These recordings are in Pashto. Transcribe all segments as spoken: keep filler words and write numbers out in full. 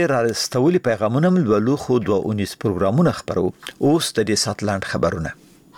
راستولي پیغامونه ملولو خو دوه اونیس پروګرامونه خبرو. اوس د دې ساتلاند خبرونه.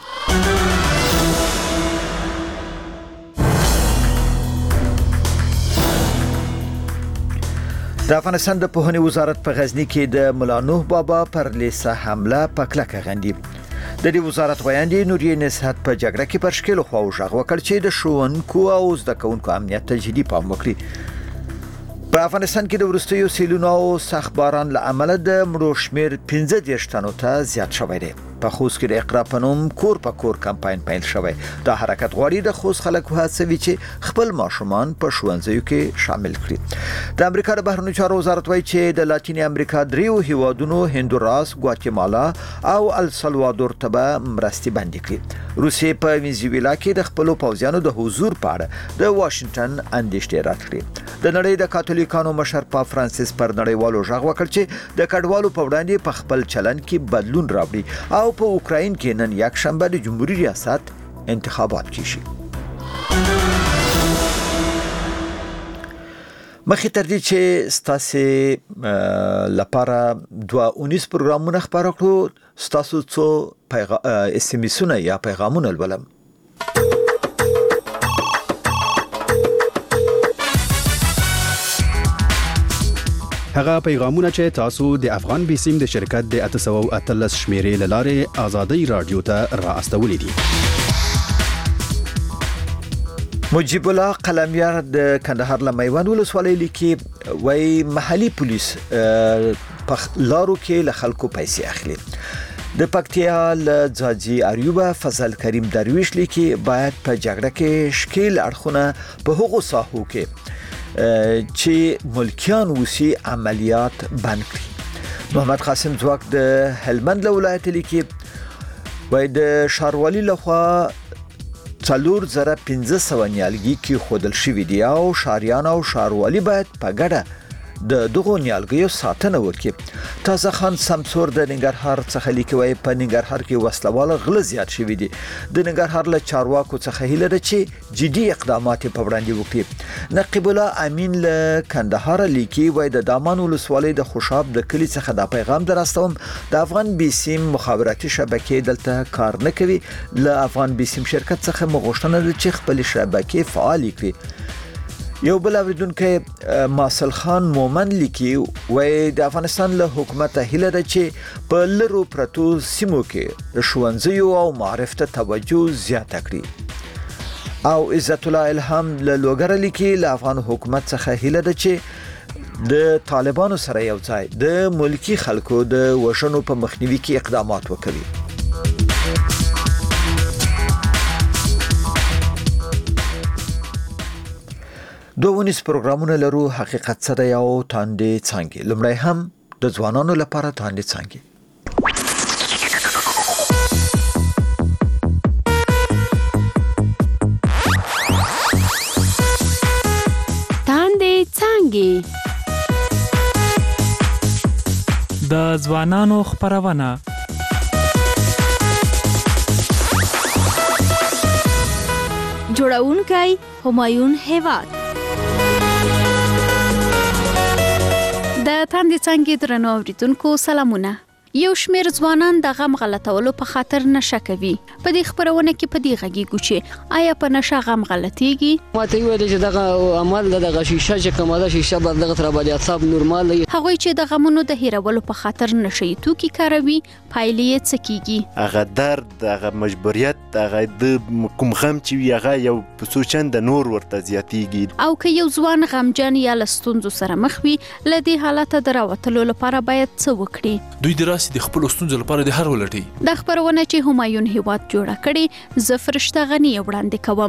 د افغانستان د پوهنې وزارت په غزنی کې د مولا نوح بابا پر لیسه حمله په کلکه غندي. د دې وزارت ویاندې نوري نصحت په جګړه کې پر شکل خو ژغ وکړ چې د ښوونکو او زده کوونکو امنیت ته جدي پام وکړي. په افغانستان کې د ورستیو سیلونو او سخت باران له امله د مړو شمیر پنځه دېرش تنو ته زیات شوی دی. په خوست کې د اقرا په نوم کور په کور کمپاین پیل شوی. دا حرکت غواړي د خوست خلک وهڅوي چې خپل ماشومان په ښوونځیو کې شامل کړي. د امریکا د بهرنیو چارو وزارت وایي چې د لاتینی امریکا دریو هیوادونو هندوراس، ګواتیمالا او السلوادور ته به مرستې بندي کړي. روسیې په وینزویلا کې د خپل پوځیانو د حضور په اړه د واشنگټن اندېښنې راکړي. د نړۍ د کاتولیکانو مشر پاپ فرانسیس پر نړیوالو ژغ وکړ چې د کډوالو په وړاندې په خپل چلن کې بدلون راوړي او په اوکراین کې نن یک شنبه د جمهوریت ریاست انتخابات کیږي. مخې تر دې چې ستاسو لپاره دوه اونیس پروګرامونه خبرو کړو، ستاسو څو پیغام اس ام اسونه یا پیغامونه ولولم. هغه پیغامونه چې تاسو د افغان بیسیم د شرکت د اته سوه او اتلس شمیرې لاره آزادۍ رادیو ته را استولې دي. مجيب الله قلمیار د کندهار له میوند ولسوالۍ لیکي وای محلي پولیس په لارو کې له خلکو پیسې اخلي. د پکتیا له ځاځي اریوبه فضل کریم درویش لیکي باید په جګړه کې شکیل اړخونه په هغو ساحو کې چې ملکیان وسی عملیات بند کړي. محمد قاسم ځواک د هلمند ولایت لیکي وای د شاروالي لخوا څلور زره پنځه سوه نیالګي کې خودل شوی دی او شاریان او شاروالي باید په ګډه د دغو نیالګیو ساتنه وکړي. تازه خان سمسور د ننګرهار څخه لیکي وای په ننګرهار کې وسلوال غله زیات شوی دي. د ننګرهار له چارواکو څخه هیله ده چې جدي اقدامات په وړاندې وکړي. نقیب الله امین له کندهار لیکي وای د دامان ولسوالۍ د خوشاب د کلی څخه دا پیغام دراستوم د افغان بیسیم مخابراتي شبکې دلته کار نه کوي. له افغان بیسیم شرکت څخه مغوښتنه ده چې خپل شبکې فعال کړي. یو بل اوریدونکو ماسل خان مومن لیکي وای د افغانستان له حکومت هیله ده چې په لرو پرتو سیمو کې ښوونځیو او معارف ته توجه زیاته کړي. او عزت الله الهام له لوګر لیکي له افغان حکومت څخه هیله ده چې د طالبانو سره یو ځای د ملکی خلکو د وژنو په مخنیوي کې اقدامات وکړي. دوونیس پروګرامونه لرو. حقیقت څه دی او تاندې څنګه. لمړی هم د ځوانانو لپاره تاندې څنګه. تاندې څنګه د ځوانانو خبرونه. جوړونکی همایون هیواد. د تاندې څنګه درنو اوریدونکو سلامونه. یو شمیر ځوانان د غم غلطولو په خاطر نشه کوي. په دې خبرونه کې په دې غږیږي چې آیا په نشه غم غلطيږي؟ ماته ویل چې دغه عمل دغه شیشه چې کومه شیشه بدلغه تر باندې اعصاب نورمال دي. هغوی چې د غمونو د هیرولو په خاطر نشي توکي کاروي پایلې څه کیږي؟ هغه درد، هغه مجبوریت، هغه د کوم غم چې هغه یو په سوچند نور ورته زیاتیږي. او که یو ځوان غمجن یا لستونزو سره مخ وي لدی حالت دراوتلو لپاره باید څه وکړي؟ دوی دراسي د خپل ستونزو لپاره د هر ولټي. د خبرونه چې همایون هیواد جوړه کړي زه فرشته غنی وړاندې کوم.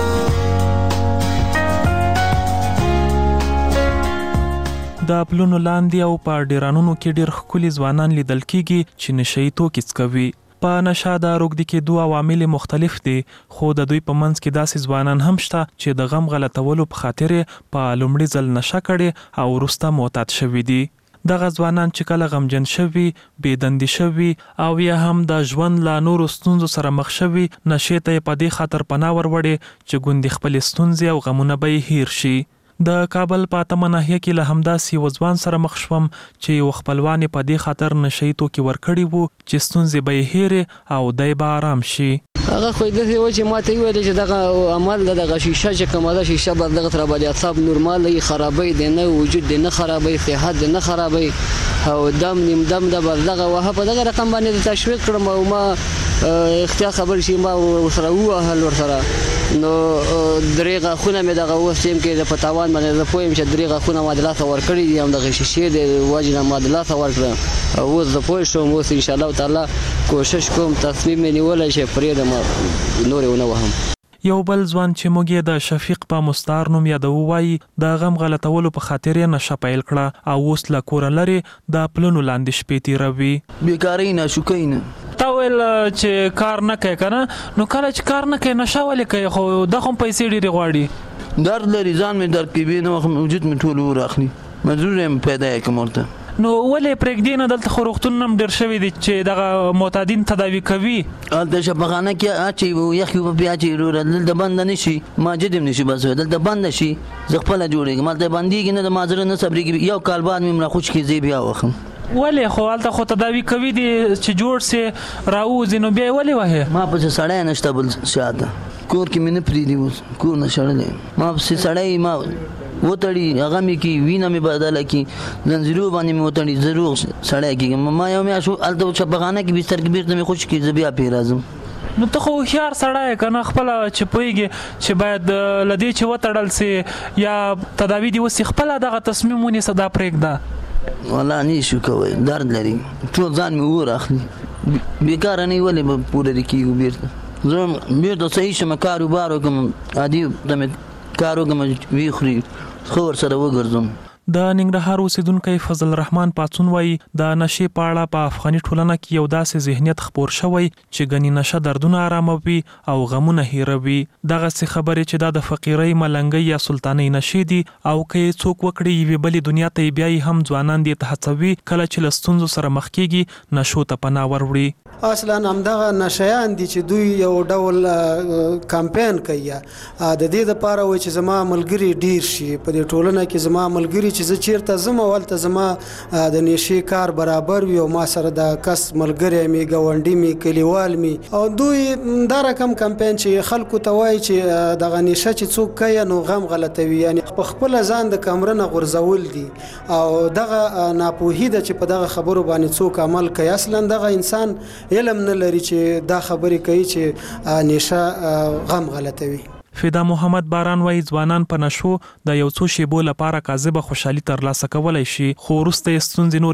د پلونو لاندې او په ډیرانونو کې ډیر ښکلي ځوانان لیدل کیږي چې نشي توکي څکوي. په نشه د روږدي کې دوه عوامل مختلف دي، خو د دوی په منځ کې داسې ځوانان هم شته چې د غم غلطولو په خاطر په لومړي ځل نشه کړي او وروسته معتاد شوي دي. دغه ځوانان چې کله غمجن شوي، بې دندې شوي او یا هم د ژوند له نورو ستونزو سره مخ شوي، نشې ته په دې خاطر پناه وروړي چې ګوندې خپل ستونزې او غمونه به هیر شي. د کابل په اتمه ناحیه کې له همداسې یو ځوان سره مخ شوم چې یو خپلوان په دې خاطر نشي توکي ورکړي وو چې ستونزې به یې هېرې او دی به آرام شي. هغه خو داسې و چې ما ته یې ویل چې دغه عمل دغه شیشه چې کومه ده شیشه به دغه تر باندې اعصاب نورمال وي، خرابوي دی نه، وجود دی نه خرابوي، صحت دی نه خرابوي او دم نیم دم د بل دغه وه په دغه رقم باندې تشویق کړم او ما اختیار خبر شي ما ورسره ووهل ورسره نو درې غاښونه مې دغه اوس ټیم کې د په تاوان باندې زه پوه یم چې درې غاښونه ما د لاسه ورکړي دي، همدغه شیشې د وجې نه ما د لاسه ورکړه او اوس زه پوه شوم. اوس انشاءالله تعالی کوشش کوم تصمیم مې نیولی چې پرېږدم نورې ونه وهم. یو بل ځوان چې موږ یې د شفیق په مستعار نوم یادوو وایي د غم غلطولو په خاطر یې نشه پیل کړه او اوس له کوره لرې د پلونو لاندې شپې تېروي. بیکارۍ نه شوکۍ نه تا ویل چې کار نه کوي که نه، نو کله چې کار نه کوي نشه ولې کوي؟ خو دا خو هم پیسې ډېرې غواړي. درد لري، ځان مې درد کوي، نه وخت وجود مې ټول اور اخلي، مجبور یم پیدا یې کړم ورته. نو ولې پرېږدي نه؟ دلته خو روغتونونه هم ډېر شوي دي چې دغه معتادین تداوي کوي. هلته شفاخانه کې اچوي یخ به بیا اچوي وروره، دلته بنده نه شي، ماجد هم نه شي بس دلته بند نه شي، زه خپله جوړېږم. هلته بندېږي نه، د ما زړه نه صبرېږي، یو کال بعد مې راخوش کړي زه بیا وخم. ولې خو هلته خو تداوي کوي دي چې جوړ سي راوځي، نو بیا یې ولې وهې؟ ما پسې سړی نشته بل شاته، کور کې مې نه پرېږدي، اوس کور نه شړلی ما پسې سړی ما وتړي، هغه مې کې وینه مې بدله کړي، زنځیرو باندې مې وتړي، زه روغ سړی کېږم. ما یو میاشت هلته شفاخانه کې بستر کې بېرته مې خوش کړي، زه بیا پرې راځم. نو ته خو هوښیار سړی که نه، خپله چې پوهېږي چې باید له دې چې وتړل سي یا تداوي دې وسي خپله دغه تصمیم ونیسه دا پرېږده. والله نه شو کوی، درد لري، ټول ځان مې اور اخلي، بېکاره نه ولې به پوره کېږو بېرته. زه بېرته صحیح شم، کاروبار وکړم، عادي ته مې کار وکړم، ویې خوري خو ورسره وګرځم. د ننګرهار اوسیدونکی فضل الرحمن پاڅون وایي د نشې په اړه په افغاني ټولنه کې یو داسې ذهنیت خپور شوی چې ګنې نشه دردونه آراموي او غمونه هیروي. دغسې خبرې چې دا د فقیرۍ، ملنګۍ یا سلطانۍ نشې دي او که یې څوک وکړي یوې بلې دنیا ته یې بیایي هم ځوانان دې ته هڅوي کله چې له ستونزو سره مخ کېږي نشو ته پناه وروړي. اصلا همدغه نشیان دي چې دوی یو ډول کمپین کوي د دې دپاره وایي چې زما ملګري ډیر شي په دې ټولنه کې، زما ملګري چې زه چیرته ځم هلته زما د نشې کار برابر وي او ما سره د کس ملګری مې، ګاونډي مې، کلیوال مې، او دوی دا رقم کمپین چې خلکو ته وایي چې دغه نشه چې څوک کوي نو غم غلطوي، یعنی په خپله ځان د کمره نه غورځول دي او دغه ناپوهي ده چې په دغه خبرو باندې څوک عمل کوي. اصلا دغه انسان علم نه لري چې دا خبرې کوي چې نشه غم غلطوي. فدا محمد باران وایي ځوانان په نشو د یو څو شیبو لپاره کاذبه خوشحالي ترلاسه کولی شي، خو وروسته یې ستونزې نور